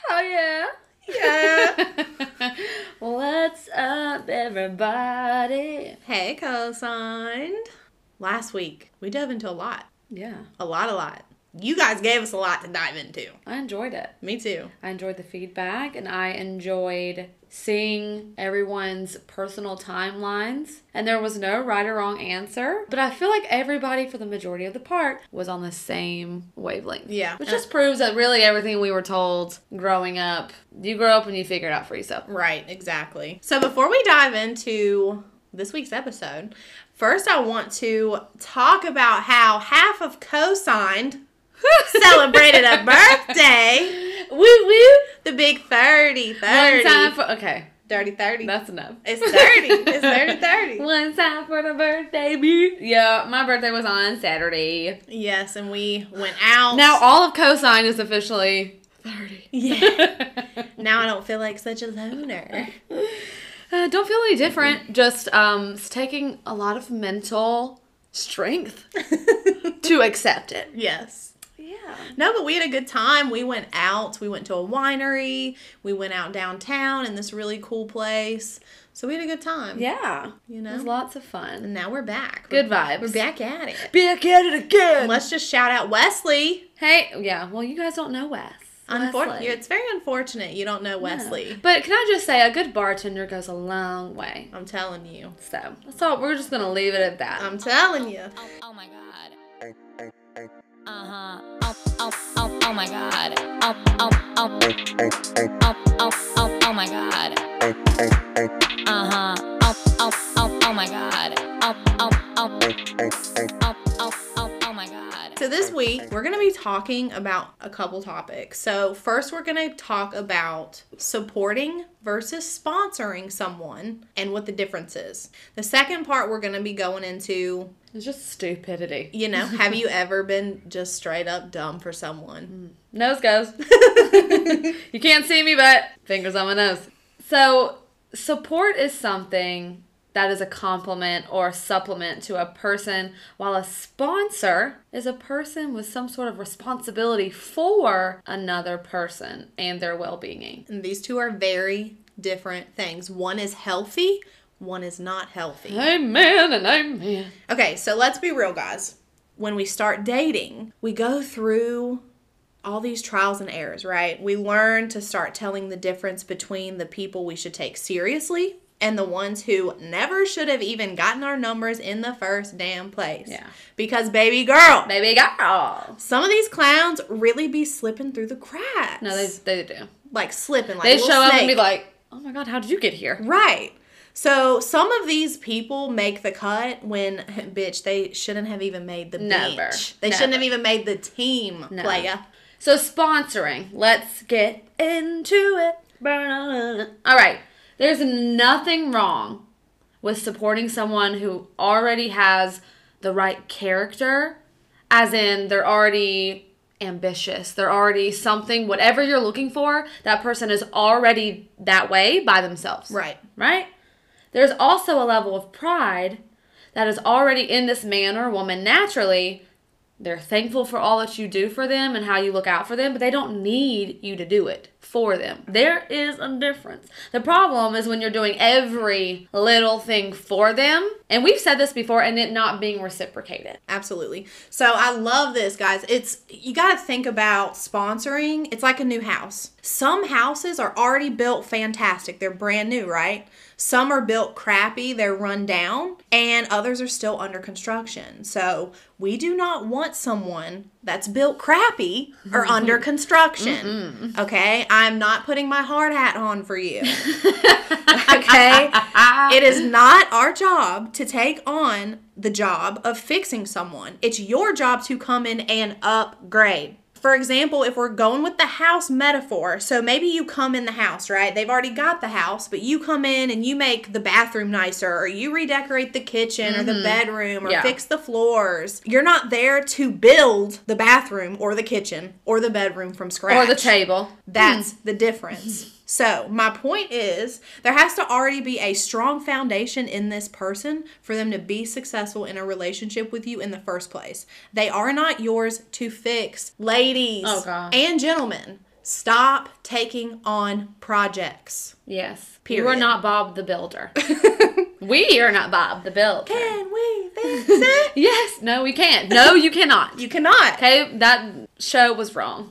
Oh, yeah. Yeah. What's up, everybody? Hey, co-signed. Last week, we dove into a lot. Yeah. A lot. You guys gave us a lot to dive into. I enjoyed it. Me too. I enjoyed the feedback, and I enjoyed seeing everyone's personal timelines. And there was no right or wrong answer. But I feel like everybody, for the majority of the part, was on the same wavelength. Yeah. Which just proves that really everything we were told growing up, you grow up and you figure it out for yourself. Right, exactly. So before we dive into this week's episode, first I want to talk about how half of co-signed celebrated a birthday. Woo woo! The big 30. One time for, okay. Dirty 30. That's enough. It's 30. It's 30. One time for the birthday, bee. Yeah, my birthday was on Saturday. Yes, and we went out. Now all of Cosign is officially 30. Yeah. Now I don't feel like such a loner. Don't feel any different. Just it's taking a lot of mental strength to accept it. Yes. Yeah. No, but we had a good time. We went out. We went to a winery. We went out downtown in this really cool place. So we had a good time. Yeah. You know? It was lots of fun. And now we're back. Good vibes. We're back at it. Back at it again. Let's just shout out Wesley. Hey, yeah. Well, you guys don't know Wes. Wesley. It's very unfortunate you don't know Wesley. Yeah. But can I just say, a good bartender goes a long way. I'm telling you. So, that's all. We're just going to leave it at that. I'm telling you. Oh my god. Uh-huh. Oh my god. Oh my god. Uh-huh. Oh my god. Oh my god. So this week, we're going to be talking about a couple topics. So first, we're going to talk about supporting versus sponsoring someone and what the difference is. The second part, we're going to be going into, It's just stupidity. you know, have you ever been just straight up dumb for someone? Nose goes. You can't see me, but fingers on my nose. So, support is something that is a compliment or supplement to a person, while a sponsor is a person with some sort of responsibility for another person and their well-being. And these two are very different things. One is healthy, one is not healthy. Amen and amen. Okay, so let's be real, guys. When we start dating, we go through all these trials and errors, right? We learn to start telling the difference between the people we should take seriously and the ones who never should have even gotten our numbers in the first damn place. Yeah. Because baby girl, some of these clowns really be slipping through the cracks. No, they do. Like slipping, like They a little show up and snake. be like, oh my God, how did you get here? Right. So some of these people make the cut when, bitch, they shouldn't have even made the Never. bench. They shouldn't have even made the team, No. playa. So sponsoring, let's get into it. All right, there's nothing wrong with supporting someone who already has the right character, as in they're already ambitious, they're already something, whatever you're looking for, that person is already that way by themselves. Right. Right? There's also a level of pride that is already in this man or woman naturally. They're thankful for all that you do for them and how you look out for them, but they don't need you to do it for them. There is a difference. The problem is when you're doing every little thing for them, and we've said this before, and it not being reciprocated. Absolutely. So I love this, guys. You got to think about sponsoring. It's like a new house. Some houses are already built fantastic. They're brand new, right? Some are built crappy, they're run down, and others are still under construction. So we do not want someone that's built crappy or under construction. Okay? I'm not putting my hard hat on for you. Okay? It is not our job to take on the job of fixing someone. It's your job to come in and upgrade. For example, if we're going with the house metaphor, so maybe you come in the house, right? They've already got the house, but you come in and you make the bathroom nicer, or you redecorate the kitchen or the bedroom, or fix the floors. You're not there to build the bathroom or the kitchen or the bedroom from scratch. Or the table. That's the difference. So my point is, there has to already be a strong foundation in this person for them to be successful in a relationship with you in the first place. They are not yours to fix. Ladies Oh, God. and gentlemen, Stop taking on projects. Yes. Period. You are not Bob the Builder. We are not Bob the Builder. Can we fix it? Yes. No, we can't. No, you cannot. You cannot. Okay, that show was wrong.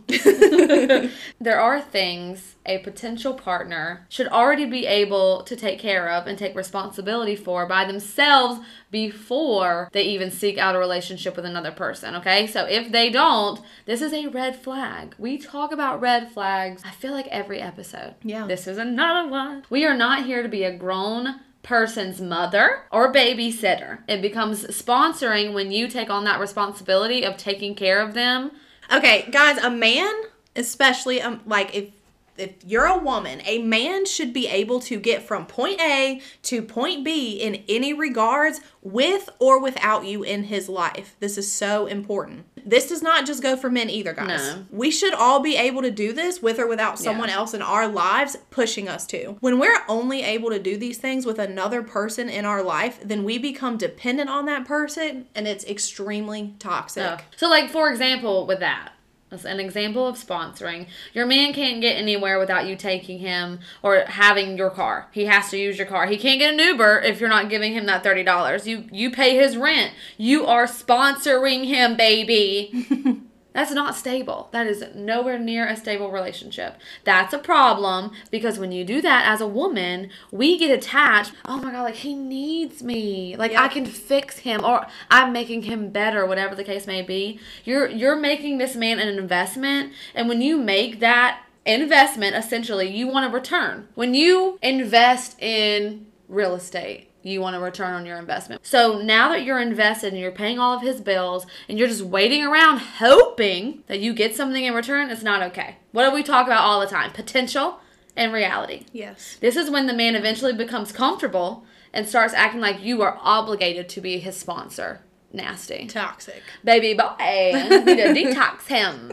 There are things a potential partner should already be able to take care of and take responsibility for by themselves before they even seek out a relationship with another person, okay? So if they don't, this is a red flag. We talk about red flags, I feel like every episode. Yeah. This is another one. We are not here to be a grown person's mother or babysitter. It becomes sponsoring when you take on that responsibility of taking care of them. Okay, guys, a man, especially like if you're a woman, a man should be able to get from point A to point B in any regards with or without you in his life. This is so important. This does not just go for men either, guys. No. We should all be able to do this with or without someone else in our lives pushing us to. When we're only able to do these things with another person in our life, then we become dependent on that person, and it's extremely toxic. So like, for example, with that, as an example of sponsoring, your man can't get anywhere without you taking him or having your car. He has to use your car. He can't get an Uber if you're not giving him that $30. You pay his rent. You are sponsoring him, baby. That's not stable. That is nowhere near a stable relationship. That's a problem because when you do that as a woman, we get attached. Oh my God, like he needs me. Like I can fix him or I'm making him better, whatever the case may be. You're making this man an investment. And when you make that investment, essentially, you want a return. When you invest in real estate, you want a return on your investment. So now that you're invested and you're paying all of his bills and you're just waiting around hoping that you get something in return, it's not okay. What do we talk about all the time? Potential and reality. Yes. This is when the man eventually becomes comfortable and starts acting like you are obligated to be his sponsor. Nasty. Toxic. Baby boy, need to detox him.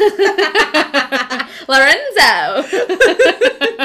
Lorenzo.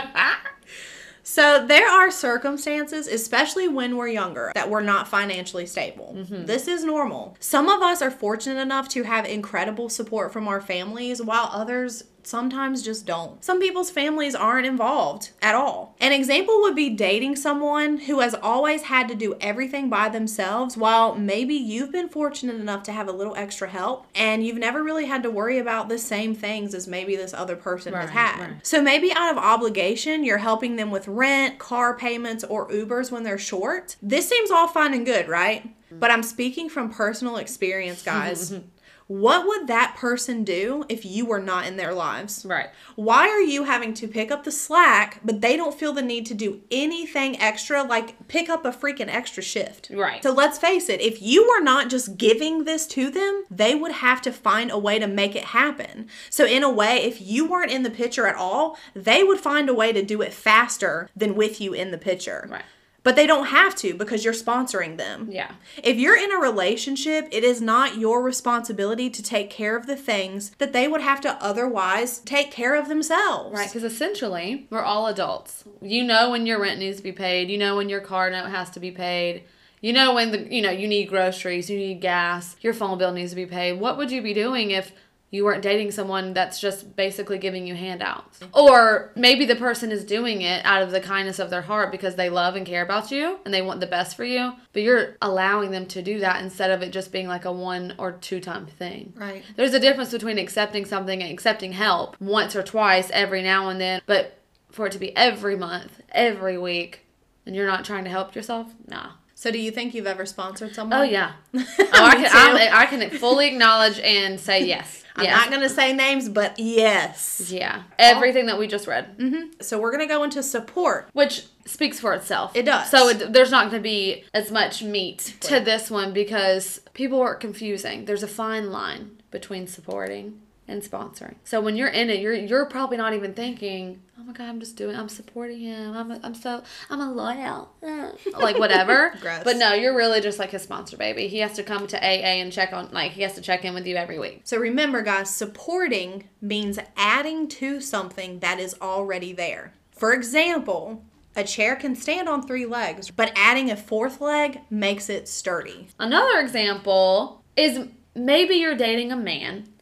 So there are circumstances, especially when we're younger, that we're not financially stable. This is normal. Some of us are fortunate enough to have incredible support from our families, while others sometimes just don't. Some people's families aren't involved at all. An example would be dating someone who has always had to do everything by themselves, while maybe you've been fortunate enough to have a little extra help and you've never really had to worry about the same things as maybe this other person has had. Right. So maybe out of obligation, you're helping them with rent, car payments, or Ubers when they're short. This seems all fine and good, right? But I'm speaking from personal experience, guys. What would that person do if you were not in their lives? Right. Why are you having to pick up the slack, but they don't feel the need to do anything extra, like pick up a freaking extra shift? Right. So let's face it, if you were not just giving this to them, they would have to find a way to make it happen. So in a way, if you weren't in the picture at all, they would find a way to do it faster than with you in the picture. Right. But they don't have to because you're sponsoring them. Yeah. If you're in a relationship, it is not your responsibility to take care of the things that they would have to otherwise take care of themselves. Right, because essentially, we're all adults. You know when your rent needs to be paid. You know when your car note has to be paid. You know when you need groceries, you need gas, your phone bill needs to be paid. What would you be doing if you weren't dating someone that's just basically giving you handouts? Or maybe the person is doing it out of the kindness of their heart because they love and care about you and they want the best for you, but you're allowing them to do that instead of it just being like a 1 or 2 time thing. Right. There's a difference between accepting something and accepting help once or twice every now and then, but for it to be every month, every week, and you're not trying to help yourself, nah. So do you think you've ever sponsored someone? Oh, yeah. I can fully acknowledge and say yes. I'm not going to say names, but yes. Yeah. Everything that we just read. Mm-hmm. So we're going to go into support. Which speaks for itself. It does. So there's not going to be as much meat to this one because people are confusing. There's a fine line between supporting and sponsoring. So when you're in it, you're probably not even thinking, oh my God, I'm supporting him. I'm a loyal. Like whatever. Gross. But no, you're really just like his sponsor, baby. He has to come to AA and he has to check in with you every week. So remember, guys, supporting means adding to something that is already there. For example, a chair can stand on 3 legs, but adding a 4th leg makes it sturdy. Another example is maybe you're dating a man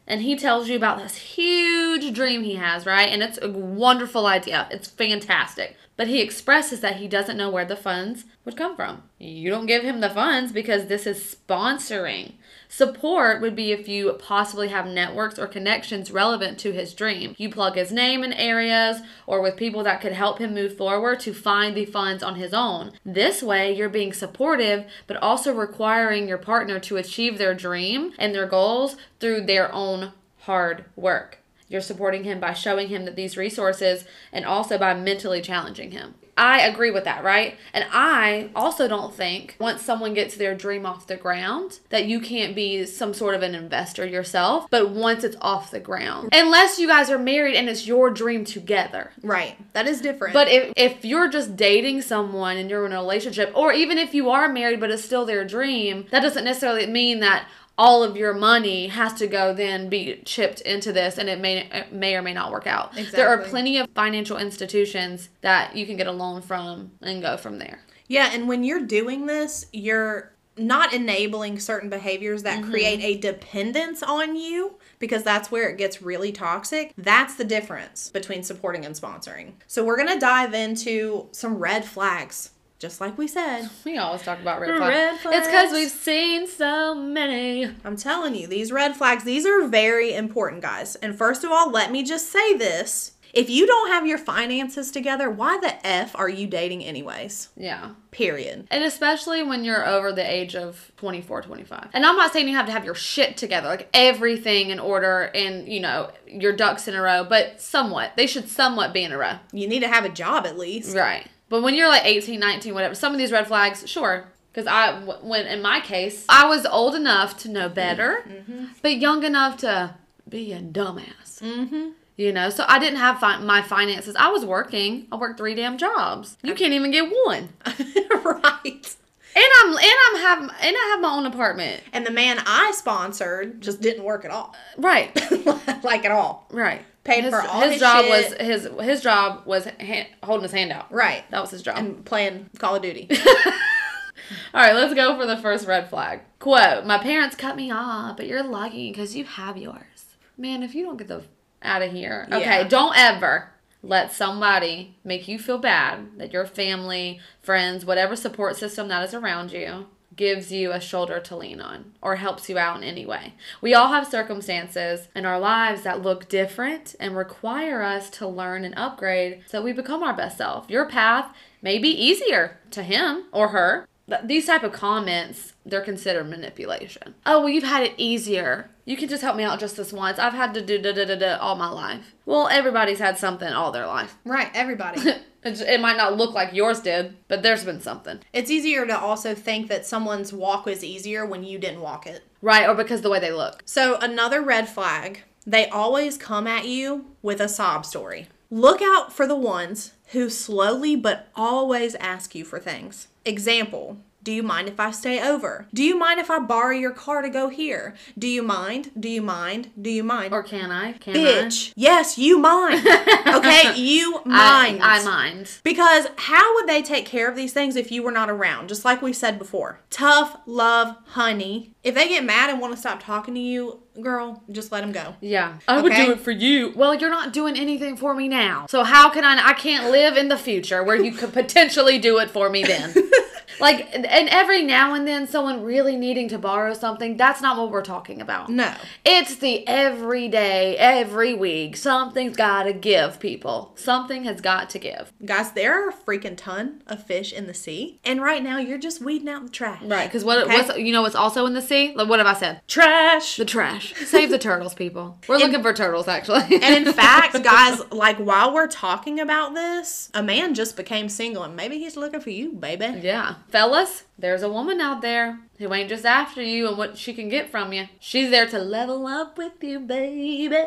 and he tells you about this huge dream he has, right? And it's a wonderful idea. It's fantastic. But he expresses that he doesn't know where the funds would come from. You don't give him the funds because this is sponsoring. Support would be if you possibly have networks or connections relevant to his dream. You plug his name in areas or with people that could help him move forward to find the funds on his own. This way, you're being supportive, but also requiring your partner to achieve their dream and their goals through their own hard work. You're supporting him by showing him that these resources and also by mentally challenging him. I agree with that, right? And I also don't think once someone gets their dream off the ground that you can't be some sort of an investor yourself, but once it's off the ground. Unless you guys are married and it's your dream together. Right. That is different. But if you're just dating someone and you're in a relationship, or even if you are married but it's still their dream, that doesn't necessarily mean that all of your money has to go then be chipped into this, and it may or may not work out. Exactly. There are plenty of financial institutions that you can get a loan from and go from there. Yeah, and when you're doing this, you're not enabling certain behaviors that create a dependence on you, because that's where it gets really toxic. That's the difference between supporting and sponsoring. So we're going to dive into some red flags. Just like we said. We always talk about red flags. Red flags. It's because we've seen so many. I'm telling you, these red flags, these are very important, guys. And first of all, let me just say this. If you don't have your finances together, why the F are you dating anyways? Yeah. Period. And especially when you're over the age of 24, 25. And I'm not saying you have to have your shit together, like everything in order and, you know, your ducks in a row, but somewhat. They should somewhat be in a row. You need to have a job at least. Right. But when you're like 18, 19, whatever, some of these red flags, sure. Because when in my case, I was old enough to know better, but young enough to be a dumbass. Mm-hmm. You know, so I didn't have my finances. I was working. I worked 3 damn jobs. You can't even get one. Right. And I have my own apartment. And the man I sponsored just didn't work at all. Right. Like at all. Right. Paid for all his job shit. was his job was holding his hand out. Right. That was his job. And playing Call of Duty. All right, let's go for the first red flag. Quote, "My parents cut me off, but you're lucky because you have yours." Man, if you don't get the out of here. Okay, Yeah. Don't ever let somebody make you feel bad that your family, friends, whatever support system that is around you gives you a shoulder to lean on or helps you out in any way. We all have circumstances in our lives that look different and require us to learn and upgrade so we become our best self. Your path may be easier to him or her. These type of comments, they're considered manipulation. Oh, well, you've had it easier. You can just help me out just this once. I've had to do da-da-da-da all my life. Well, everybody's had something all their life. Right, everybody. It might not look like yours did, but there's been something. It's easier to also think that someone's walk was easier when you didn't walk it. Right, or because the way they look. So another red flag, they always come at you with a sob story. Look out for the ones who slowly but always ask you for things. Example, do you mind if I stay over? Do you mind if I borrow your car to go here? Do you mind? Do you mind? Do you mind? Or can I? Can Bitch, yes, you mind. Okay, you mind. I mind. Because how would they take care of these things if you were not around? Just like we said before. Tough love, honey. If they get mad and want to stop talking to you, girl, just let them go. Yeah. I would do it for you. Well, you're not doing anything for me now. So how can I can't live in the future where you could potentially do it for me then. Like, and every now and then someone really needing to borrow something, that's not what we're talking about. No. It's the every day, every week, something's got to give, people. Something has got to give. Guys, there are a freaking ton of fish in the sea. And right now, you're just weeding out the trash. Right, because what's you know what's also in the sea? Like, what have I said? Trash. The trash. Save the turtles, people. We're looking for turtles, actually. And in fact, guys, like while we're talking about this, a man just became single and maybe he's looking for you, baby. Yeah. Fellas, there's a woman out there who ain't just after you and what she can get from you. She's there to level up with you, baby.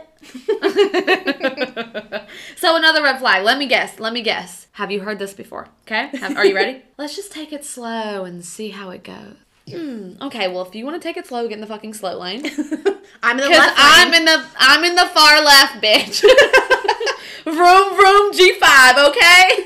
So another red flag. Let me guess. Have you heard this before? Okay? Are you ready? Let's just take it slow and see how it goes. Okay, well, if you want to take it slow, get in the fucking slow lane. I'm in the left lane. I'm in the far left, bitch. Vroom, G5, okay?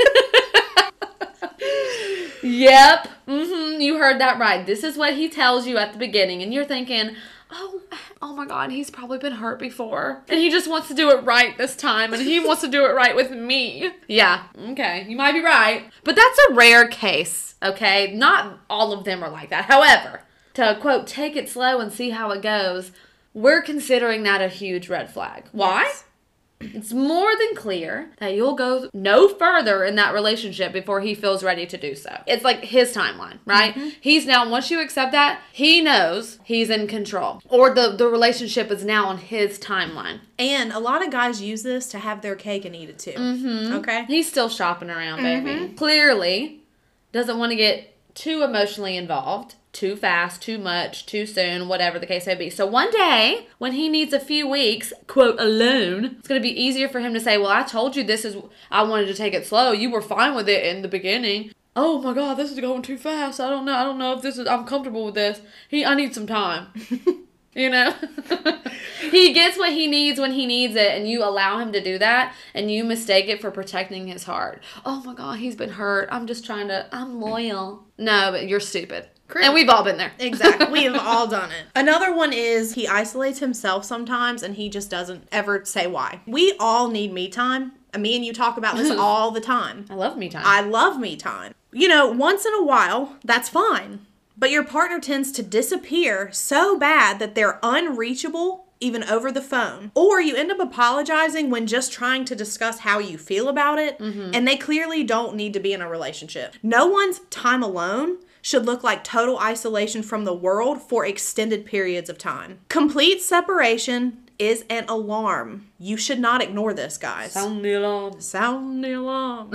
Yep. You heard that right. This is what he tells you at the beginning, and you're thinking, oh my God, he's probably been hurt before. And he just wants to do it right this time. And he wants to do it right with me. Yeah, okay, you might be right. But that's a rare case, okay? Not all of them are like that. However, to quote, take it slow and see how it goes, we're considering that a huge red flag. Why? Yes. It's more than clear that you'll go no further in that relationship before he feels ready to do so. It's like his timeline, right? He's now, once you accept that, he knows he's in control. Or the relationship is now on his timeline. And a lot of guys use this to have their cake and eat it too. Okay? He's still shopping around, baby. Clearly doesn't want to get too emotionally involved. Too fast, too much, too soon, whatever the case may be. So one day, when he needs a few weeks, quote, alone, it's going to be easier for him to say, well, I told you I wanted to take it slow. You were fine with it in the beginning. Oh my God, this is going too fast. I don't know if I'm comfortable with this. I need some time. You know? He gets what he needs when he needs it, and you allow him to do that, and you mistake it for protecting his heart. Oh my God, he's been hurt. I'm loyal. No, but you're stupid. And we've all been there. Exactly. We've all done it. Another one is he isolates himself sometimes and he just doesn't ever say why. We all need me time. Me and you talk about this all the time. I love me time. I love me time. You know, once in a while, that's fine. But your partner tends to disappear so bad that they're unreachable, even over the phone. Or you end up apologizing when just trying to discuss how you feel about it, and they clearly don't need to be in a relationship. No one's time alone should look like total isolation from the world for extended periods of time. Complete separation is an alarm. You should not ignore this, guys. Sound the alarm. Sound the alarm.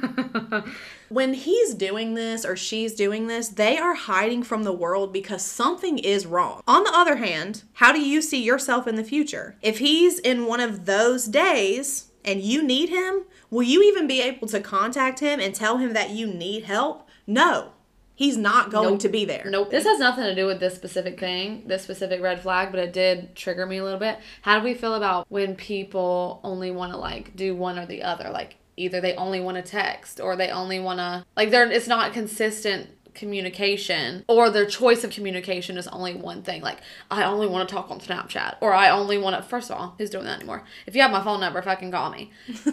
When he's doing this or she's doing this, they are hiding from the world because something is wrong. On the other hand, how do you see yourself in the future? If he's in one of those days and you need him, will you even be able to contact him and tell him that you need help? No. He's not going to be there. Nope. This has nothing to do with this specific thing, this specific red flag, but it did trigger me a little bit. How do we feel about when people only want to, like, do one or the other? Like, either they only want to text or they only want to, like, it's not consistent communication, or their choice of communication is only one thing. Like, I only want to talk on Snapchat, or I only want to, first of all, who's doing that anymore? If you have my phone number, fucking call me.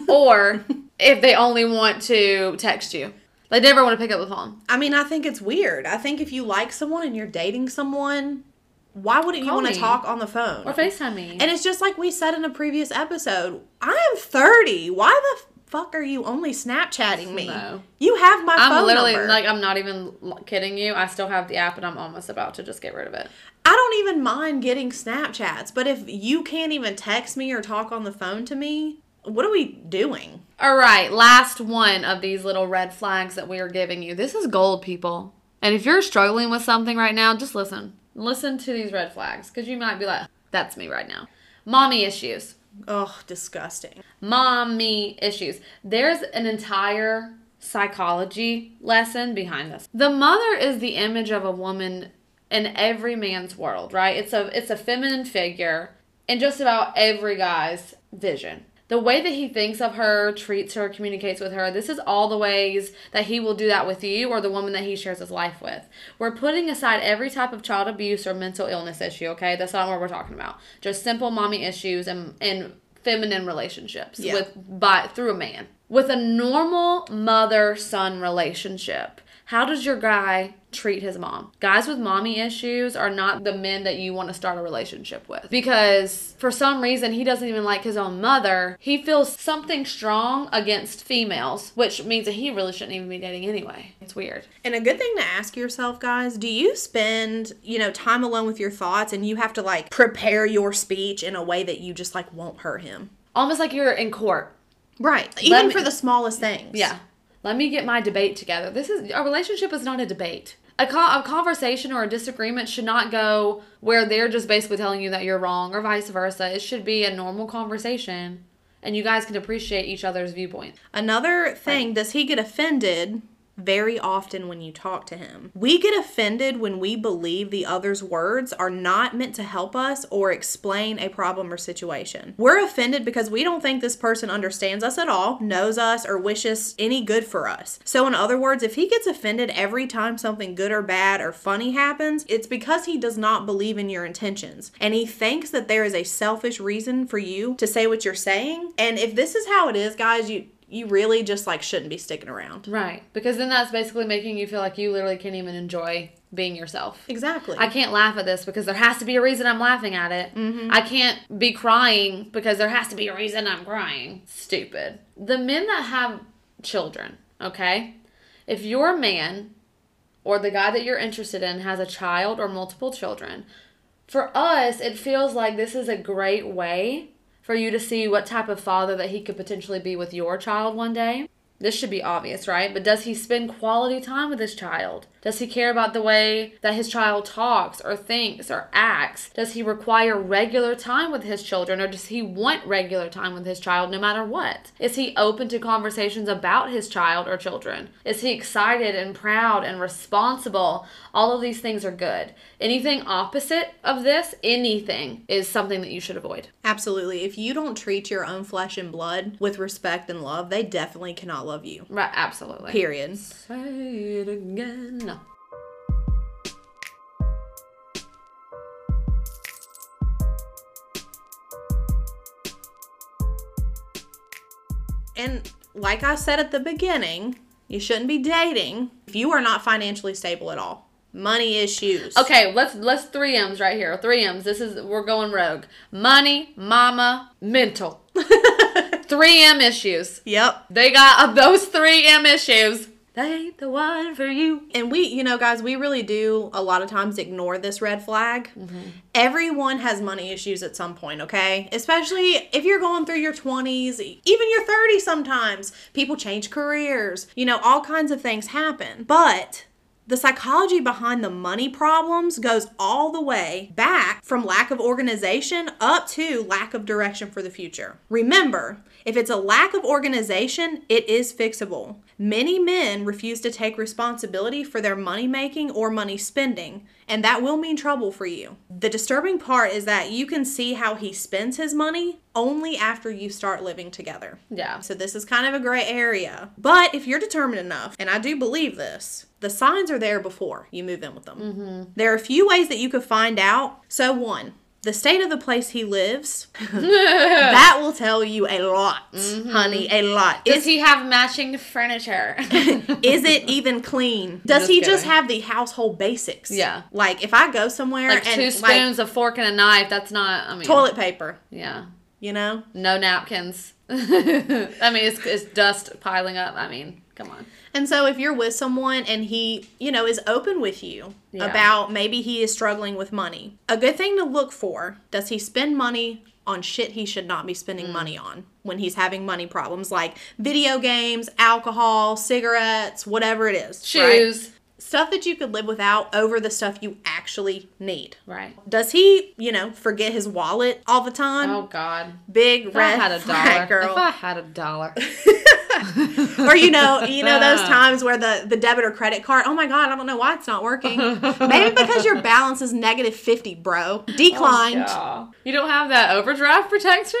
Or if they only want to text you. They never want to pick up the phone. I mean, I think it's weird. I think if you like someone and you're dating someone, why wouldn't you want to talk on the phone? Or FaceTime me. And it's just like we said in a previous episode. I am 30. Why the fuck are you only Snapchatting me? No. You have my phone I'm literally, number. like, I'm not even kidding you. I still have the app and I'm almost about to just get rid of it. I don't even mind getting Snapchats, but if you can't even text me or talk on the phone to me, what are we doing? All right, last one of these little red flags that we are giving you. This is gold, people. And if you're struggling with something right now, just listen. Listen to these red flags, because you might be like, that's me right now. Mommy issues. Ugh, disgusting. Mommy issues. There's an entire psychology lesson behind this. The mother is the image of a woman in every man's world, right? It's a feminine figure in just about every guy's vision. The way that he thinks of her, treats her, communicates with her, this is all the ways that he will do that with you or the woman that he shares his life with. We're putting aside every type of child abuse or mental illness issue, okay? That's not what we're talking about. Just simple mommy issues and feminine relationships through a man. With a normal mother-son relationship, how does your guy treat his mom? Guys with mommy issues are not the men that you want to start a relationship with. Because for some reason, he doesn't even like his own mother. He feels something strong against females, which means that he really shouldn't even be dating anyway. It's weird. And a good thing to ask yourself, guys, do you spend, time alone with your thoughts and you have to, like, prepare your speech in a way that you just, like, won't hurt him? Almost like you're in court. Right. Even for the smallest things. Yeah. Let me get my debate together. A relationship is not a debate. A conversation or a disagreement should not go where they're just basically telling you that you're wrong or vice versa. It should be a normal conversation and you guys can appreciate each other's viewpoint. Another thing, does he get offended very often when you talk to him. We get offended when we believe the other's words are not meant to help us or explain a problem or situation. We're offended because we don't think this person understands us at all, knows us, or wishes any good for us. So in other words, if he gets offended every time something good or bad or funny happens, it's because he does not believe in your intentions. And he thinks that there is a selfish reason for you to say what you're saying. And if this is how it is, guys, you really just like shouldn't be sticking around. Right. Because then that's basically making you feel like you literally can't even enjoy being yourself. Exactly. I can't laugh at this because there has to be a reason I'm laughing at it. I can't be crying because there has to be a reason I'm crying. Stupid. The men that have children, okay? If your man or the guy that you're interested in has a child or multiple children, for us, it feels like this is a great way for you to see what type of father that he could potentially be with your child one day. This should be obvious, right? But does he spend quality time with his child? Does he care about the way that his child talks or thinks or acts? Does he require regular time with his children, or does he want regular time with his child no matter what? Is he open to conversations about his child or children? Is he excited and proud and responsible? All of these things are good. Anything opposite of this, anything, is something that you should avoid. Absolutely. If you don't treat your own flesh and blood with respect and love, they definitely cannot love you. Right, absolutely. Period. Say it again. And like I said at the beginning, you shouldn't be dating if you are not financially stable at all. Money issues. Okay, let's 3 M's right here. 3 M's. We're going rogue. Money, mama, mental. 3 M issues. Yep. They got those 3 M issues. They ain't the one for you. And we, guys, we really do a lot of times ignore this red flag. Everyone has money issues at some point, okay? Especially if you're going through your 20s, even your 30s sometimes. People change careers. All kinds of things happen. But the psychology behind the money problems goes all the way back from lack of organization up to lack of direction for the future. Remember, if it's a lack of organization, it is fixable. Many men refuse to take responsibility for their money making or money spending, and that will mean trouble for you. The disturbing part is that you can see how he spends his money only after you start living together. Yeah. So this is kind of a gray area. But if you're determined enough, and I do believe this, the signs are there before you move in with them. There are a few ways that you could find out. So 1, the state of the place he lives, that will tell you a lot, honey, a lot. Does he have matching furniture? Is it even clean? Does he just have the household basics? Yeah. Like if I go somewhere Like and 2 spoons, a fork, and a knife, that's not, toilet paper, Yeah. No napkins. It's dust piling up. Come on. And so if you're with someone and he, is open with you about maybe he is struggling with money, a good thing to look for, does he spend money on shit he should not be spending money on when he's having money problems, like video games, alcohol, cigarettes, whatever it is. Shoes. Right? Stuff that you could live without over the stuff you actually need. Right. Does he, forget his wallet all the time? Oh, God. Big If red I had a flag, dollar. girl. If I had a dollar. Or those times where the debit or credit card, oh my God, I don't know why it's not working. Maybe because your balance is negative 50, bro. Declined. Oh, you don't have that overdraft protection?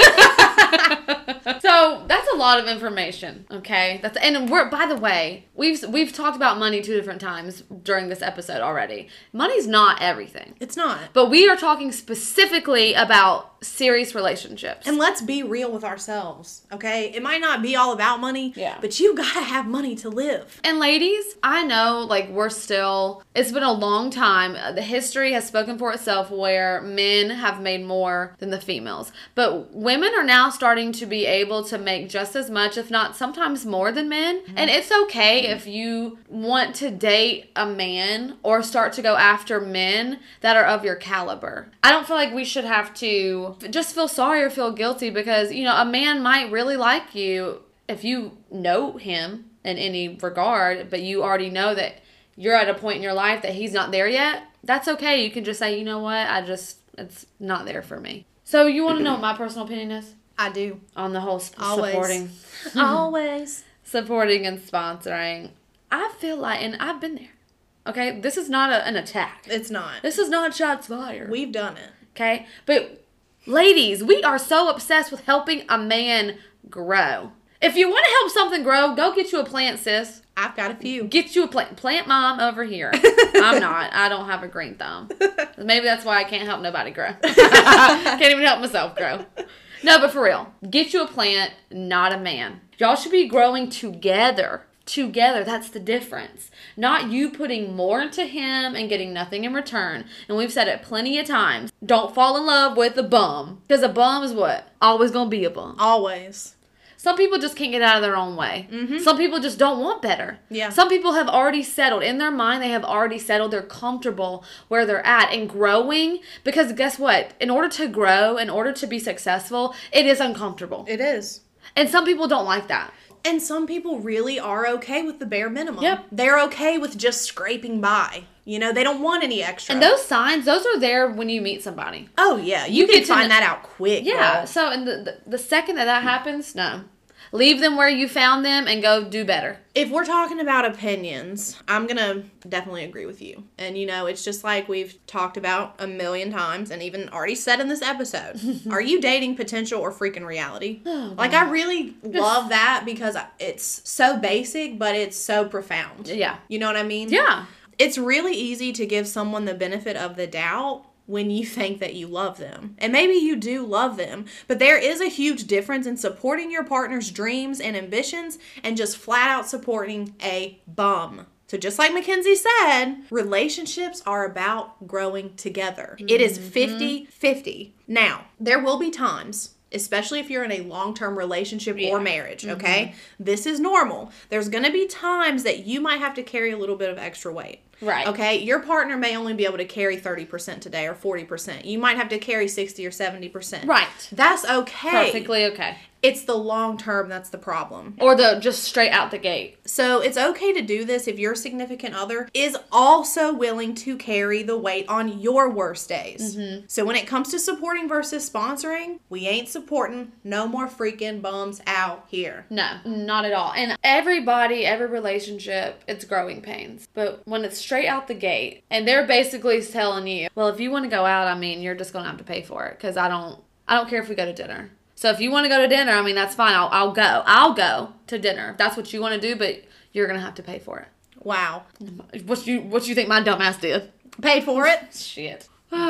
So that's a lot of information, okay? By the way, we've talked about money 2 different times during this episode already. Money's not everything. It's not. But we are talking specifically about serious relationships. And let's be real with ourselves, okay? It might not be all about money, Yeah. but you gotta have money to live. And ladies, I know, it's been a long time. The history has spoken for itself where men have made more than the females. But women are now starting to be able to make just as much, if not sometimes more than men. And it's okay if you want to date a man or start to go after men that are of your caliber. I don't feel like we should have to just feel sorry or feel guilty because, a man might really like you if you know him in any regard, but you already know that you're at a point in your life that he's not there yet. That's okay. You can just say, you know what? It's not there for me. So you want to know what my personal opinion is? I do. On the whole Always. supporting. Always. Supporting and sponsoring. feel like, and I've been there. Okay, this is not an attack. It's not. This is not shots fired. We've done it. Okay, but ladies, we are so obsessed with helping a man grow. If you want to help something grow, go get you a plant, sis. I've got a few. Get you a plant. Plant mom over here. I'm not. I don't have a green thumb. Maybe that's why I can't help nobody grow. Can't even help myself grow. No, but for real, get you a plant, not a man. Y'all should be growing together. Together, that's the difference. Not you putting more into him and getting nothing in return. And we've said it plenty of times. Don't fall in love with a bum. Because a bum is what? Always gonna be a bum. Always. Some people just can't get out of their own way. Mm-hmm. Some people just don't want better. Yeah. Some people have already settled. In their mind, they have already settled. They're comfortable where they're at and growing. Because guess what? In order to grow, in order to be successful, it is uncomfortable. It is. And some people don't like that. And some people really are okay with the bare minimum. Yep. They're okay with just scraping by. You know, they don't want any extra. And those signs, those are there when you meet somebody. Oh, yeah. You can get to find that out quick, Yeah. girl. So, and the second that happens, no. Leave them where you found them and go do better. If we're talking about opinions, I'm going to definitely agree with you. And, you know, it's just like we've talked about a million times and even already said in this episode. Are you dating potential or freaking reality? Like, I really love that because it's so basic, but it's so profound. Yeah. You know what I mean? Yeah. It's really easy to give someone the benefit of the doubt when you think that you love them. And maybe you do love them, but there is a huge difference in supporting your partner's dreams and ambitions and just flat out supporting a bum. So just like Mackenzie said, relationships are about growing together. It is 50-50. Now, there will be times, especially if you're in a long-term relationship or marriage, okay? This is normal. There's going to be times that you might have to carry a little bit of extra weight. Right. Okay? Your partner may only be able to carry 30% today or 40%. You might have to carry 60 or 70%. Right. That's okay. Perfectly okay. It's the long term that's the problem. Or the just straight out the gate. So it's okay to do this if your significant other is also willing to carry the weight on your worst days. So when it comes to supporting versus sponsoring, we ain't supporting no more freaking bums out here. No, not at all. And everybody, every relationship, it's growing pains. But when it's straight out the gate, and they're basically telling you, well, if you want to go out, I mean, you're just going to have to pay for it. Because I don't care if we go to dinner. So if you want to go to dinner, I mean, that's fine. I'll go. I'll go to dinner. If that's what you want to do, but you're going to have to pay for it. Wow. What you think my dumbass did? Paid for it? Shit.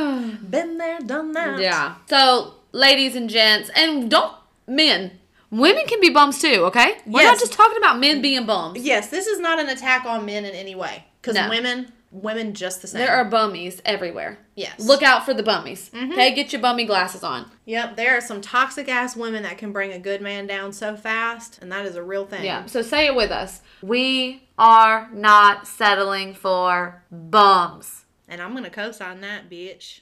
Been there, done that. Yeah. So, ladies and gents, and men, women can be bums too, okay? We're not Yes. just talking about men being bums. Yes, this is not an attack on men in any way. Because No. women just the same. There are bummies everywhere. Yes. Look out for the bummies. Okay, get your bummy glasses on. Yep, there are some toxic ass women that can bring a good man down so fast, and that is a real thing. Yeah, so say it with us. We are not settling for bums. And I'm gonna co-sign that, bitch.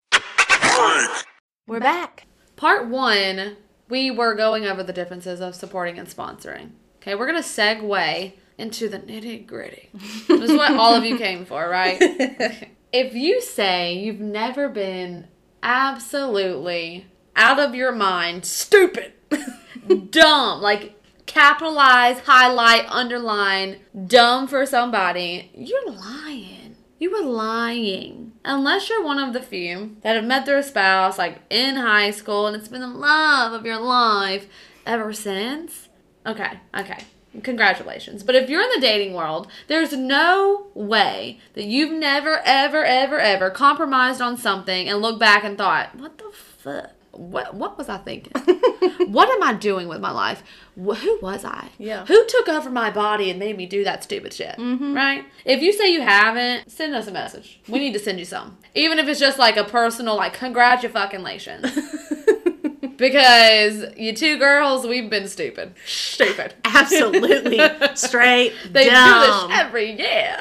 We're back. Part 1, we were going over the differences of supporting and sponsoring. Okay, we're going to segue into the nitty gritty. This is what all of you came for, right? Okay. If you say you've never been absolutely out of your mind, stupid, dumb, like capitalize, highlight, underline, dumb for somebody, you're lying. You were lying. Unless you're one of the few that have met their spouse like in high school and it's been the love of your life ever since. Okay. Congratulations. But if you're in the dating world, there's no way that you've never, ever, ever, ever compromised on something and looked back and thought, what the fuck? What was I thinking? What am I doing with my life? Who was I? Yeah. Who took over my body and made me do that stupid shit? Right? If you say you haven't, send us a message. We need to send you some. Even if it's just like a personal, like, congratulations. Because you two girls, we've been stupid. Stupid. Absolutely. Straight They dumb. do this every year.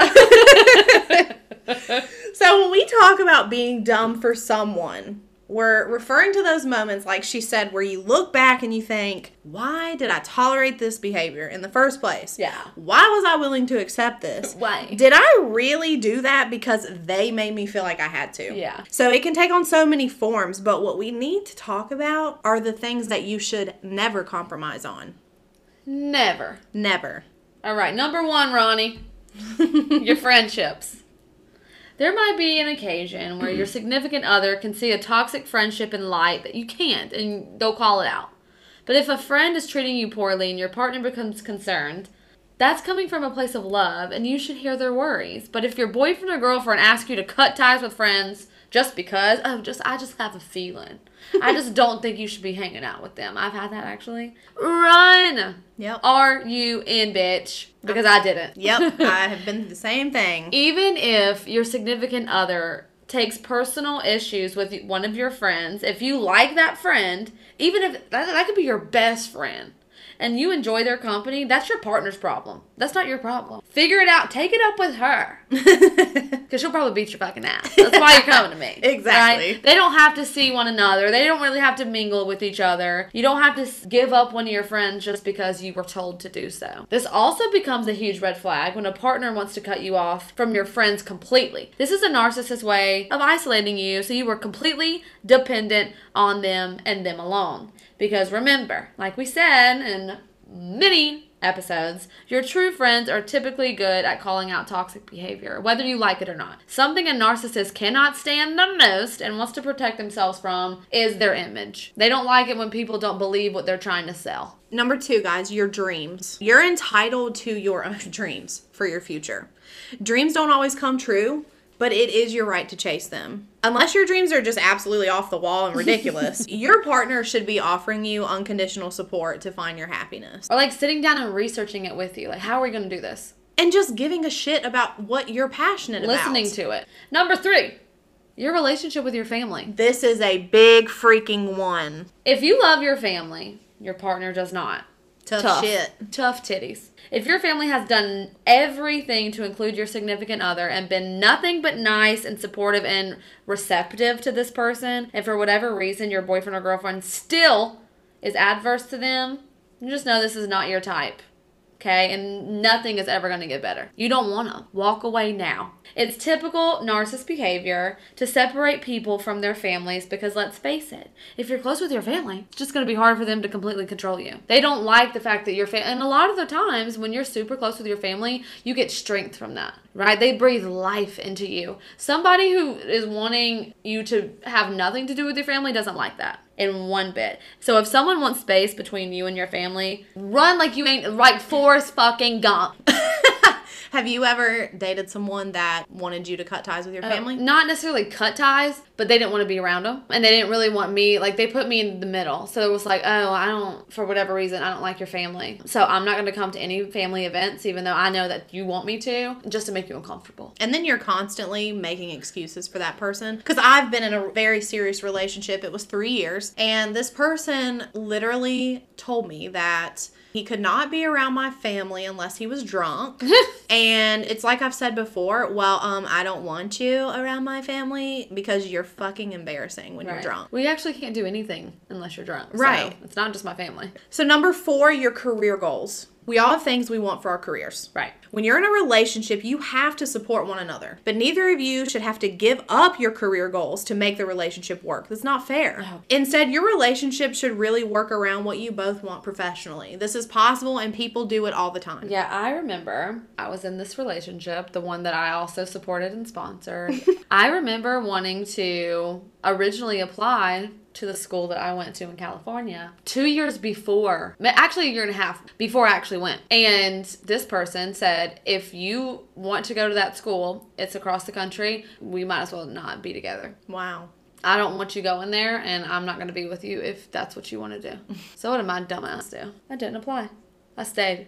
So when we talk about being dumb for someone, we're referring to those moments, like she said, where you look back and you think, why did I tolerate this behavior in the first place? Yeah. Why was I willing to accept this? Why? Did I really do that because they made me feel like I had to? Yeah. So it can take on so many forms, but what we need to talk about are the things that you should never compromise on. Never. Never. All right, number 1, Ronnie. your friendships. There might be an occasion where your significant other can see a toxic friendship in light that you can't, and they'll call it out. But if a friend is treating you poorly and your partner becomes concerned, that's coming from a place of love, and you should hear their worries. But if your boyfriend or girlfriend asks you to cut ties with friends just because, I just have a feeling, I just don't think you should be hanging out with them. I've had that actually. Run! Yep. Are you in, bitch? Because I didn't. Yep. I have been through the same thing. Even if your significant other takes personal issues with one of your friends, if you like that friend, even if that could be your best friend, and you enjoy their company, that's your partner's problem. That's not your problem. Figure it out. Take it up with her. Because she'll probably beat your fucking ass. That's why you're coming to me. Exactly. Right? They don't have to see one another. They don't really have to mingle with each other. You don't have to give up one of your friends just because you were told to do so. This also becomes a huge red flag when a partner wants to cut you off from your friends completely. This is a narcissist's way of isolating you, so you were completely dependent on them and them alone. Because remember, like we said in many episodes, your true friends are typically good at calling out toxic behavior, whether you like it or not. Something a narcissist cannot stand the most and wants to protect themselves from is their image. They don't like it when people don't believe what they're trying to sell. Number 2, guys, your dreams. You're entitled to your own dreams for your future. Dreams don't always come true, but it is your right to chase them. Unless your dreams are just absolutely off the wall and ridiculous, your partner should be offering you unconditional support to find your happiness. Or like sitting down and researching it with you. Like, how are we going to do this? And just giving a shit about what you're passionate about. Listening to it. Number 3, your relationship with your family. This is a big freaking one. If you love your family, your partner does not. Tough shit. Tough titties. If your family has done everything to include your significant other and been nothing but nice and supportive and receptive to this person, and for whatever reason your boyfriend or girlfriend still is adverse to them, you just know this is not your type. Okay? And nothing is ever going to get better. You don't want to. Walk away now. It's typical narcissist behavior to separate people from their families because, let's face it, if you're close with your family, it's just going to be hard for them to completely control you. They don't like the fact that and a lot of the times when you're super close with your family, you get strength from that, right? They breathe life into you. Somebody who is wanting you to have nothing to do with your family doesn't like that in one bit. So if someone wants space between you and your family, run like you ain't, like Forrest fucking Gump. Have you ever dated someone that wanted you to cut ties with your family? Not necessarily cut ties, but they didn't want to be around them. And they didn't really want me, like they put me in the middle. So it was like, for whatever reason, I don't like your family. So I'm not going to come to any family events, even though I know that you want me to, just to make you uncomfortable. And then you're constantly making excuses for that person. Because I've been in a very serious relationship. It was 3 years. And this person literally told me that he could not be around my family unless he was drunk. And it's like I've said before, well, I don't want you around my family because you're fucking embarrassing when you're drunk. We actually can't do anything unless you're drunk. Right. So it's not just my family. So number 4, your career goals. We all have things we want for our careers. Right. When you're in a relationship, you have to support one another. But neither of you should have to give up your career goals to make the relationship work. That's not fair. No. Instead, your relationship should really work around what you both want professionally. This is possible and people do it all the time. Yeah, I remember I was in this relationship, the one that I also supported and sponsored. I remember wanting to originally apply to the school that I went to in California 2 years before, actually a year and a half before I actually went. And this person said, if you want to go to that school, it's across the country, we might as well not be together. Wow. I don't want you going there, and I'm not going to be with you if that's what you want to do. So what did my dumbass do? I didn't apply. I stayed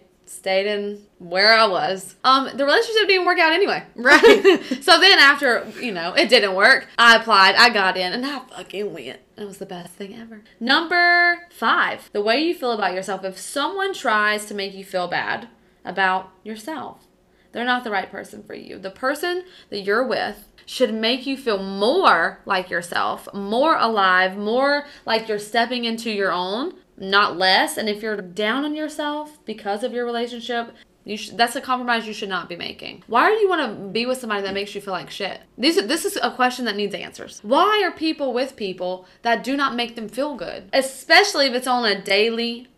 in where I was. The relationship didn't work out anyway. Right. So then after, it didn't work, I applied, I got in, and I fucking went. It was the best thing ever. Number 5, the way you feel about yourself. If someone tries to make you feel bad about yourself, they're not the right person for you. The person that you're with should make you feel more like yourself, more alive, more like you're stepping into your own, not less. And if you're down on yourself because of your relationship, that's a compromise you should not be making. Why do you want to be with somebody that makes you feel like shit? This is a question that needs answers. Why are people with people that do not make them feel good? Especially if it's on a daily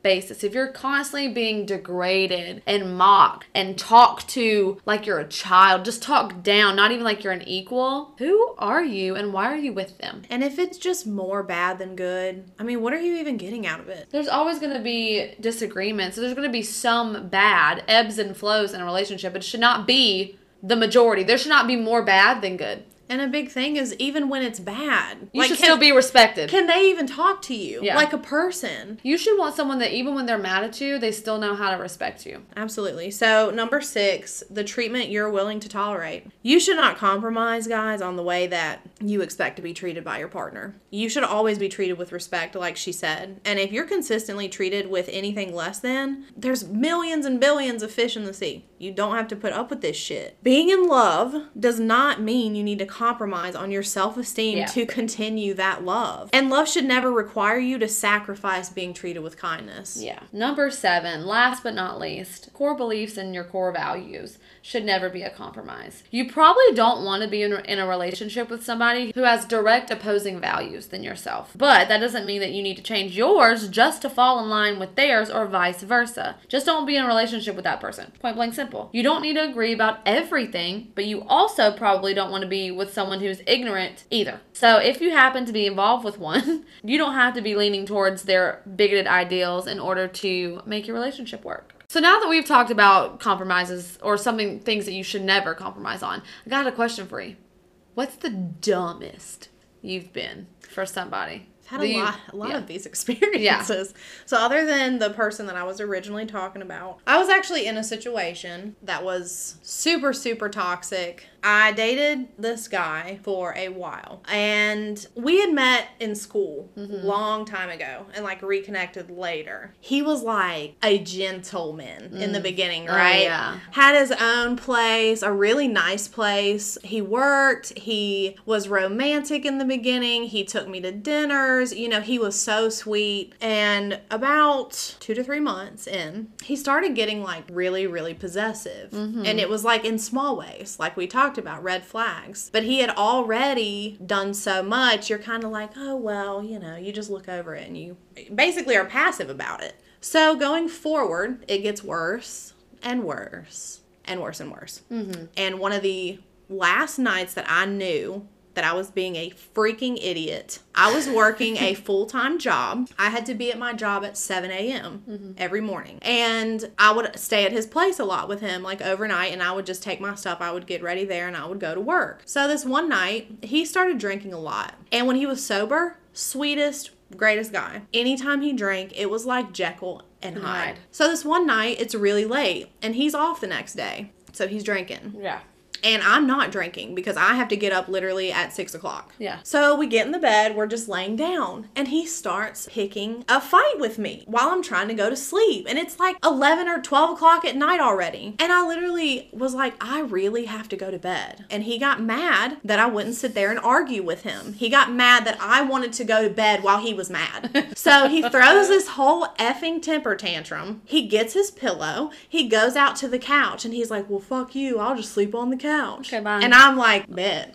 basis, if you're constantly being degraded and mocked and talked to like you're a child, just talked down, not even like you're an equal, who are you and why are you with them? And if it's just more bad than good, I mean, what are you even getting out of it? There's always going to be disagreements. So there's going to be some bad ebbs and flows in a relationship. It should not be the majority. There should not be more bad than good. And a big thing is, even when it's bad, You should still be respected. Can they even talk to you Yeah. like a person? You should want someone that even when they're mad at you, they still know how to respect you. Absolutely. So, number 6, the treatment you're willing to tolerate. You should not compromise, guys, on the way that you expect to be treated by your partner. You should always be treated with respect, like she said. And if you're consistently treated with anything less than, there's millions and billions of fish in the sea. You don't have to put up with this shit. Being in love does not mean you need to compromise on your self-esteem to continue that love. And love should never require you to sacrifice being treated with kindness. Yeah. Number 7, last but not least, core beliefs and your core values should never be a compromise. You probably don't want to be in a relationship with somebody who has direct opposing values than yourself. But that doesn't mean that you need to change yours just to fall in line with theirs or vice versa. Just don't be in a relationship with that person. Point blank simple. You don't need to agree about everything, but you also probably don't want to be with someone who's ignorant either. So if you happen to be involved with one, you don't have to be leaning towards their bigoted ideals in order to make your relationship work. So now that we've talked about compromises or things that you should never compromise on, I got a question for you. What's the dumbest you've been for somebody? I've had a lot of these experiences. Yeah. So other than the person that I was originally talking about, I was actually in a situation that was super, super toxic. I dated this guy for a while, and we had met in school long time ago and like reconnected later. He was like a gentleman in the beginning, right? Oh, yeah. Had his own place, a really nice place. He worked. He was romantic in the beginning. He took me to dinners. You know, he was so sweet. And about 2 to 3 months in, he started getting like really, really possessive. And it was like in small ways, like we talked about, red flags. But he had already done so much, you're kind of like, oh, well, you know, you just look over it and you basically are passive about it. So going forward, it gets worse and worse and worse and worse. And one of the last nights that I knew that I was being a freaking idiot, I was working a full-time job. I had to be at my job at 7 a.m. Every morning. And I would stay at his place a lot with him, like overnight, and I would just take my stuff. I would get ready there and I would go to work. So this one night, he started drinking a lot. And when he was sober, sweetest, greatest guy. Anytime he drank, it was like Jekyll and Hyde. So this one night, it's really late, and he's off the next day. So he's drinking. Yeah. And I'm not drinking because I have to get up literally at 6 o'clock. Yeah. So we get in the bed, we're just laying down, and he starts picking a fight with me while I'm trying to go to sleep. And it's like 11 or 12 o'clock at night already. And I literally was like, I really have to go to bed. And he got mad that I wouldn't sit there and argue with him. He got mad that I wanted to go to bed while he was mad. So he throws this whole effing temper tantrum. He gets his pillow. He goes out to the couch and he's like, well, fuck you. I'll just sleep on the couch. Okay, bye. And I'm like, bet.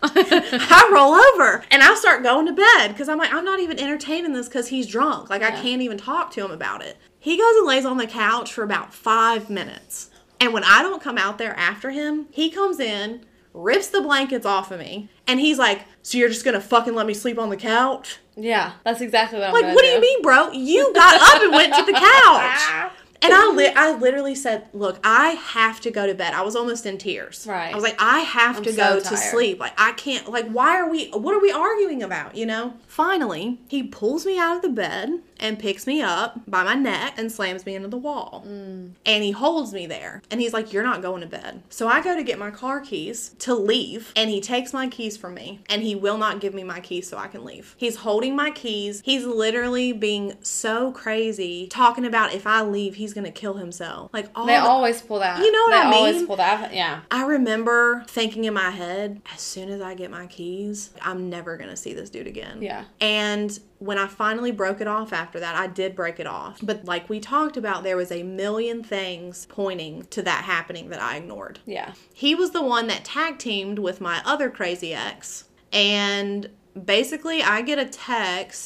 I roll over and I start going to bed because I'm like, I'm not even entertaining this because he's drunk. Like, I can't even talk to him about it. He goes and lays on the couch for about 5 minutes. And when I don't come out there after him, he comes in, rips the blankets off of me, and he's like, so you're just going to fucking let me sleep on the couch? Yeah, that's exactly what I'm like, gonna what do you mean, bro? You got up and went to the couch. And I literally said, look, I have to go to bed. I was almost in tears. Right. I was like, I have to go so to tired. sleep. Like, I can't, like, what are we arguing about, you know? Finally, he pulls me out of the bed and picks me up by my neck and slams me into the wall. And he holds me there. And he's like, you're not going to bed. So I go to get my car keys to leave. And he takes my keys from me. And he will not give me my keys so I can leave. He's holding my keys. He's literally being so crazy, talking about if I leave, he's going to kill himself. Like, They always pull that. You know what I mean? They always pull that. Yeah. I remember thinking in my head, as soon as I get my keys, I'm never going to see this dude again. Yeah. And when I finally broke it off after that, I did break it off. But like we talked about, there was a million things pointing to that happening that I ignored. Yeah. He was the one that tag teamed with my other crazy ex. And basically, I get a text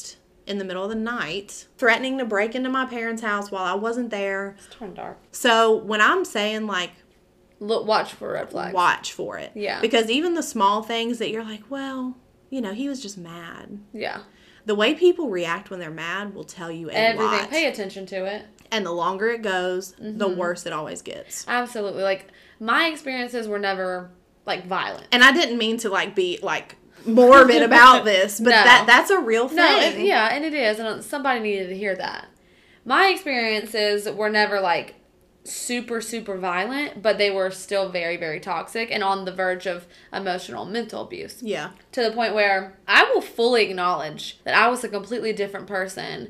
in the middle of the night, threatening to break into my parents' house while I wasn't there. It's turned dark. So when I'm saying, like, Look, watch for red flags. watch for it. Yeah. Because even the small things that you're like, well, you know, he was just mad. Yeah. The way people react when they're mad will tell you Everything. lot. Pay attention to it. And the longer it goes, the worse it always gets. Absolutely. Like, my experiences were never, like, violent. And I didn't mean to, like, be, like, morbid about this, but No. that's a real thing. No, yeah, and it is. And somebody needed to hear that. My experiences were never, like, super, super violent, but they were still very, very toxic and on the verge of emotional and mental abuse. Yeah. To the point where I will fully acknowledge that I was a completely different person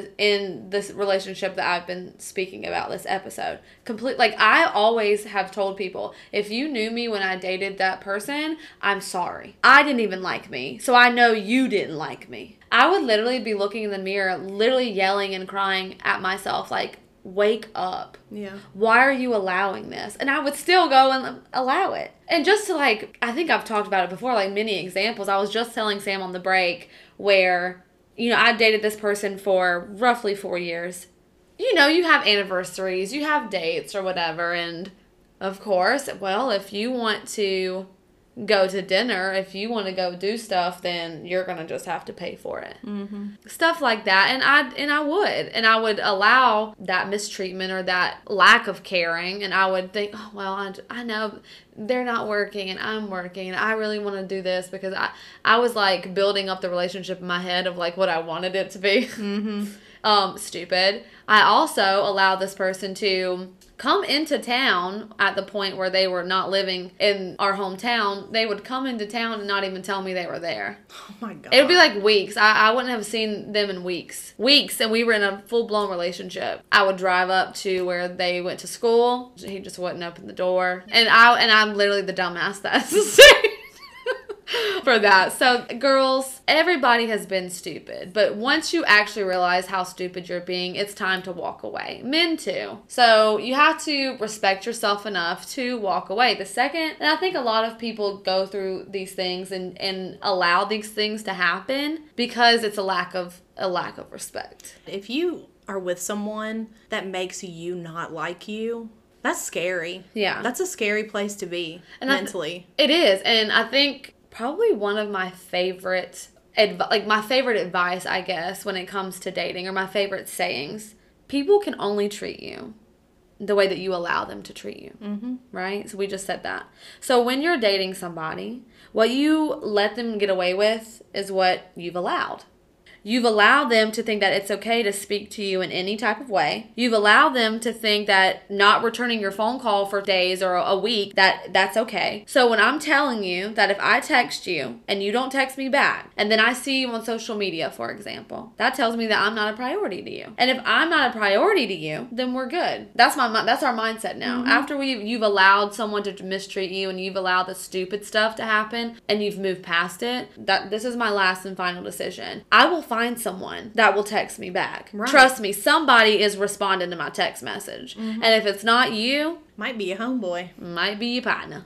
in this relationship that I've been speaking about this episode. Like, I always have told people, if you knew me when I dated that person, I'm sorry. I didn't even like me, so I know you didn't like me. I would literally be looking in the mirror, literally yelling and crying at myself, like, wake up. Yeah. Why are you allowing this? And I would still go and allow it. And just to, like, I think I've talked about it before, like, many examples. I was just telling Sam on the break where, you know, I dated this person for roughly 4 years. You know, you have anniversaries, you have dates or whatever. And, of course, well, if you want to go to dinner, if you want to go do stuff, then you're going to just have to pay for it. Mm-hmm. Stuff like that. And I would allow that mistreatment or that lack of caring. And I would think, oh, well, I know they're not working and I'm working and I really want to do this because I was like building up the relationship in my head of like what I wanted it to be. Mm-hmm. Stupid. I also allowed this person to come into town at the point where they were not living in our hometown. They would come into town and not even tell me they were there. Oh my God. It would be like weeks. I wouldn't have seen them in weeks. Weeks, and we were in a full-blown relationship. I would drive up to where they went to school. He just wouldn't open the door. And I'm literally the dumbass that's the same. For that. So, girls, everybody has been stupid. But once you actually realize how stupid you're being, it's time to walk away. Men too. So, you have to respect yourself enough to walk away. The second, and I think a lot of people go through these things and allow these things to happen because it's a lack of respect. If you are with someone that makes you not like you, that's scary. Yeah. That's a scary place to be mentally. It is. And I think probably one of my favorite advice, I guess, when it comes to dating, or my favorite sayings, people can only treat you the way that you allow them to treat you. Mm-hmm. Right? So we just said that. So when you're dating somebody, what you let them get away with is what you've allowed. You've allowed them to think that it's okay to speak to you in any type of way. You've allowed them to think that not returning your phone call for days or a week, that's okay. So when I'm telling you that if I text you and you don't text me back, and then I see you on social media, for example, that tells me that I'm not a priority to you. And if I'm not a priority to you, then we're good. That's our mindset now. Mm-hmm. After you've allowed someone to mistreat you and you've allowed the stupid stuff to happen and you've moved past it, this is my last and final decision. I will find someone that will text me back. Right. Trust me, somebody is responding to my text message. Mm-hmm. And if it's not you, might be a homeboy. Might be your partner.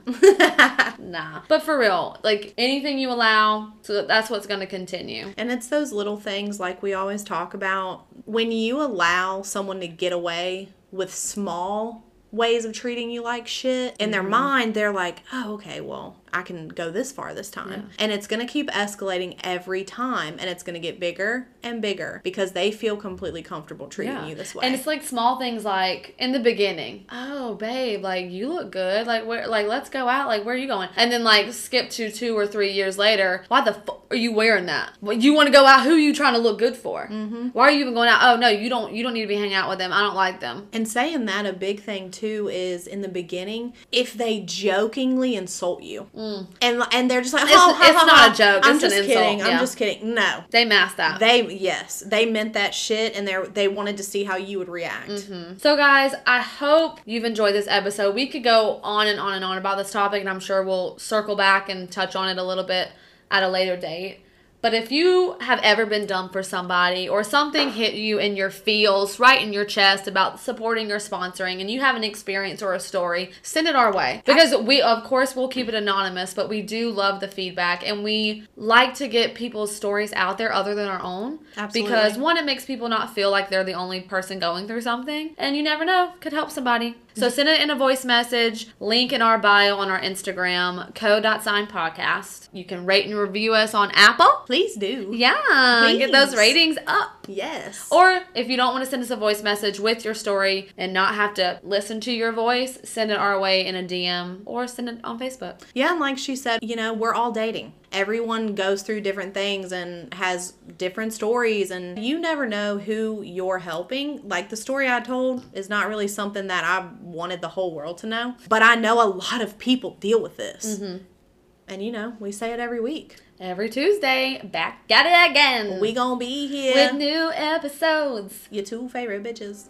Nah. But for real, like anything you allow, so that's what's going to continue. And it's those little things like we always talk about. When you allow someone to get away with small ways of treating you like shit, in their mind, they're like, oh, okay, well, I can go this far this time. Yeah. And it's going to keep escalating every time. And it's going to get bigger and bigger because they feel completely comfortable treating you this way. And it's like small things like in the beginning, oh, babe, like you look good. Like, let's go out. Like, where are you going? And then like skip to 2 or 3 years later. Why the fuck are you wearing that? Well, you want to go out? Who are you trying to look good for? Mm-hmm. Why are you even going out? Oh, no, you don't need to be hanging out with them. I don't like them. And saying that, a big thing too is in the beginning, if they jokingly insult you. And they're just like, it's not a joke. I'm it's just an kidding. insult. I'm just kidding. No, they masked that. They meant that shit, and they wanted to see how you would react. Mm-hmm. So guys, I hope you've enjoyed this episode. We could go on and on and on about this topic, and I'm sure we'll circle back and touch on it a little bit at a later date. But if you have ever been dumb for somebody or something hit you in your feels, right in your chest about supporting or sponsoring, and you have an experience or a story, send it our way. Because we, of course, will keep it anonymous, but we do love the feedback, and we like to get people's stories out there other than our own. Absolutely. Because one, it makes people not feel like they're the only person going through something, and you never know, could help somebody. So send it in a voice message, link in our bio on our Instagram, co.sign-podcast. You can rate and review us on Apple. Please do. Yeah, get those Please. ratings up. Yes. Or if you don't want to send us a voice message with your story and not have to listen to your voice, send it our way in a DM or send it on Facebook. Yeah, and like she said, we're all dating. Everyone goes through different things and has different stories, and you never know who you're helping. Like the story I told is not really something that I wanted the whole world to know, but I know a lot of people deal with this. Mm-hmm. And we say it every week. Every Tuesday, back at it again. We gonna be here with new episodes. Your 2 favorite bitches.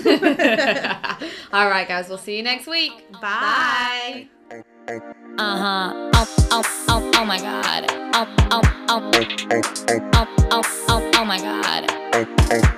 All right, guys. We'll see you next week. Bye. Oh my god. Oh my god.